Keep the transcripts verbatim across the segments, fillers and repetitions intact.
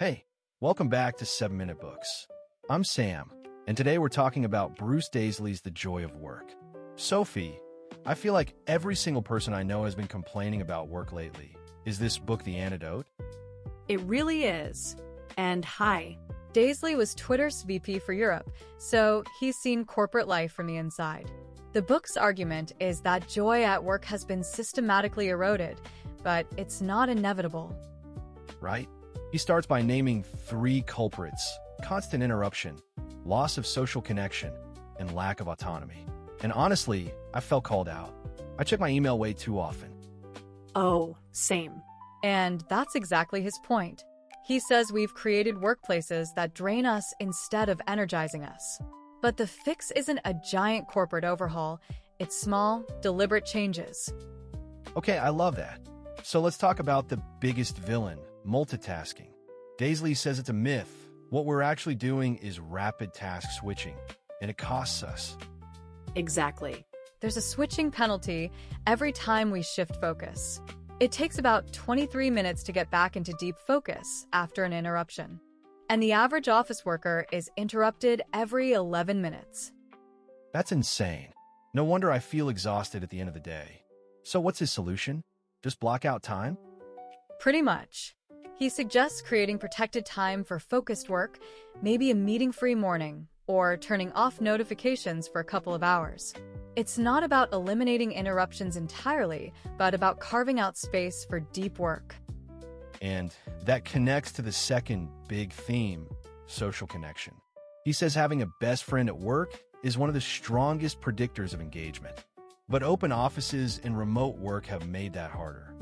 Hey, welcome back to seven minute Books. I'm Sam, and today we're talking about Bruce Daisley's The Joy of Work. Sophie, I feel like every single person I know has been complaining about work lately. Is this book the antidote? It really is. And hi. Daisley was Twitter's V P for Europe, so he's seen corporate life from the inside. The book's argument is that joy at work has been systematically eroded, but it's not inevitable. Right? He starts by naming three culprits: constant interruption, loss of social connection, and lack of autonomy. And honestly, I felt called out. I check my email way too often. Oh, same. And that's exactly his point. He says we've created workplaces that drain us instead of energizing us. But the fix isn't a giant corporate overhaul, it's small, deliberate changes. Okay, I love that. So let's talk about the biggest villain, multitasking. Daisley says it's a myth. What we're actually doing is rapid task switching, and it costs us. Exactly. There's a switching penalty every time we shift focus. It takes about twenty-three minutes to get back into deep focus after an interruption. And the average office worker is interrupted every eleven minutes. That's insane. No wonder I feel exhausted at the end of the day. So what's his solution? Just block out time? Pretty much. He suggests creating protected time for focused work, maybe a meeting-free morning, or turning off notifications for a couple of hours. It's not about eliminating interruptions entirely, but about carving out space for deep work. And that connects to the second big theme, social connection. He says having a best friend at work is one of the strongest predictors of engagement. But open offices and remote work have made that harder.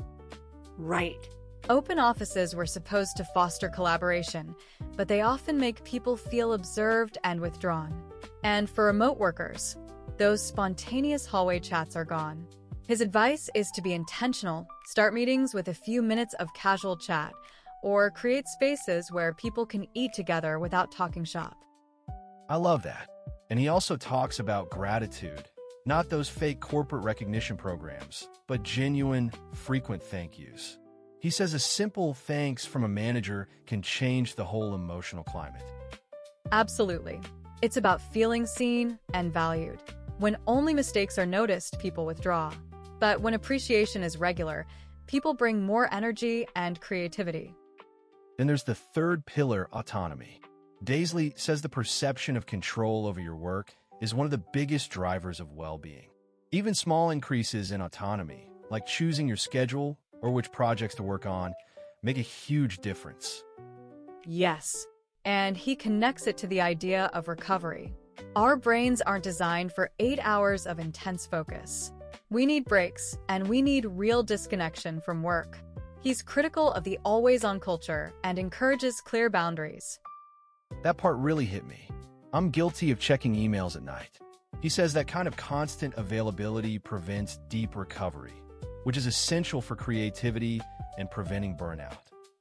Right. Open offices were supposed to foster collaboration, but they often make people feel observed and withdrawn. And for remote workers, those spontaneous hallway chats are gone. His advice is to be intentional, start meetings with a few minutes of casual chat, or create spaces where people can eat together without talking shop. I love that. And he also talks about gratitude, not those fake corporate recognition programs, but genuine, frequent thank yous. He says a simple thanks from a manager can change the whole emotional climate. Absolutely. It's about feeling seen and valued. When only mistakes are noticed, people withdraw. But when appreciation is regular, people bring more energy and creativity. Then there's the third pillar, autonomy. Daisley says the perception of control over your work is one of the biggest drivers of well-being. Even small increases in autonomy, like choosing your schedule or which projects to work on, make a huge difference. Yes, and he connects it to the idea of recovery. Our brains aren't designed for eight hours of intense focus. We need breaks, and we need real disconnection from work. He's critical of the always-on culture and encourages clear boundaries. That part really hit me. I'm guilty of checking emails at night. He says that kind of constant availability prevents deep recovery, which is essential for creativity and preventing burnout.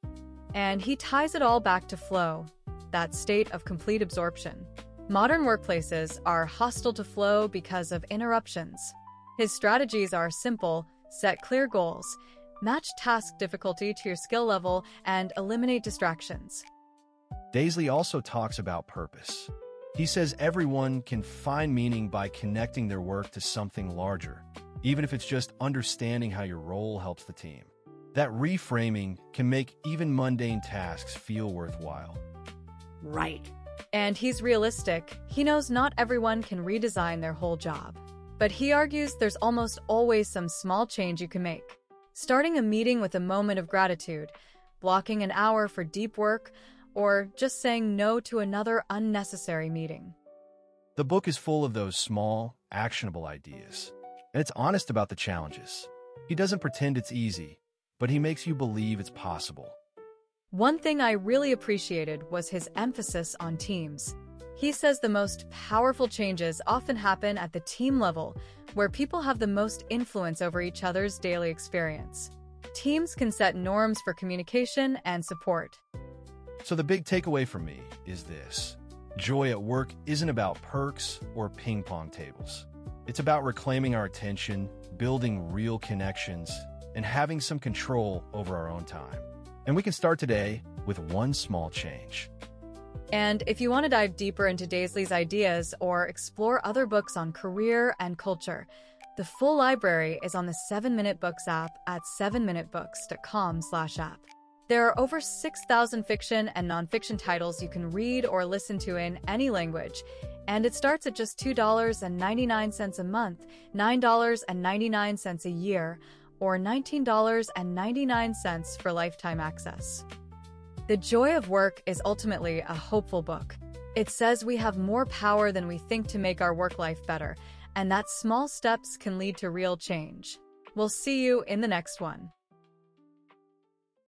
And he ties it all back to flow, that state of complete absorption. Modern workplaces are hostile to flow because of interruptions. His strategies are simple: set clear goals, match task difficulty to your skill level, and eliminate distractions. Daisley also talks about purpose. He says everyone can find meaning by connecting their work to something larger, even if it's just understanding how your role helps the team. That reframing can make even mundane tasks feel worthwhile. Right. And he's realistic. He knows not everyone can redesign their whole job. But he argues there's almost always some small change you can make. Starting a meeting with a moment of gratitude, blocking an hour for deep work, or just saying no to another unnecessary meeting. The book is full of those small, actionable ideas. And it's honest about the challenges. He doesn't pretend it's easy, but he makes you believe it's possible. One thing I really appreciated was his emphasis on teams. He says the most powerful changes often happen at the team level, where people have the most influence over each other's daily experience. Teams can set norms for communication and support. So the big takeaway for me is this: joy at work isn't about perks or ping pong tables. It's about reclaiming our attention, building real connections, and having some control over our own time. And we can start today with with one small change. And if you want to dive deeper into Daisley's ideas or explore other books on career and culture, the full library is on the seven minute Books app at seven minute books dot com slash app. There are over six thousand fiction and nonfiction titles you can read or listen to in any language, and it starts at just two dollars and ninety-nine cents a month, nine dollars and ninety-nine cents a year, or nineteen dollars and ninety-nine cents for lifetime access. The Joy of Work is ultimately a hopeful book. It says we have more power than we think to make our work life better, and that small steps can lead to real change. We'll see you in the next one.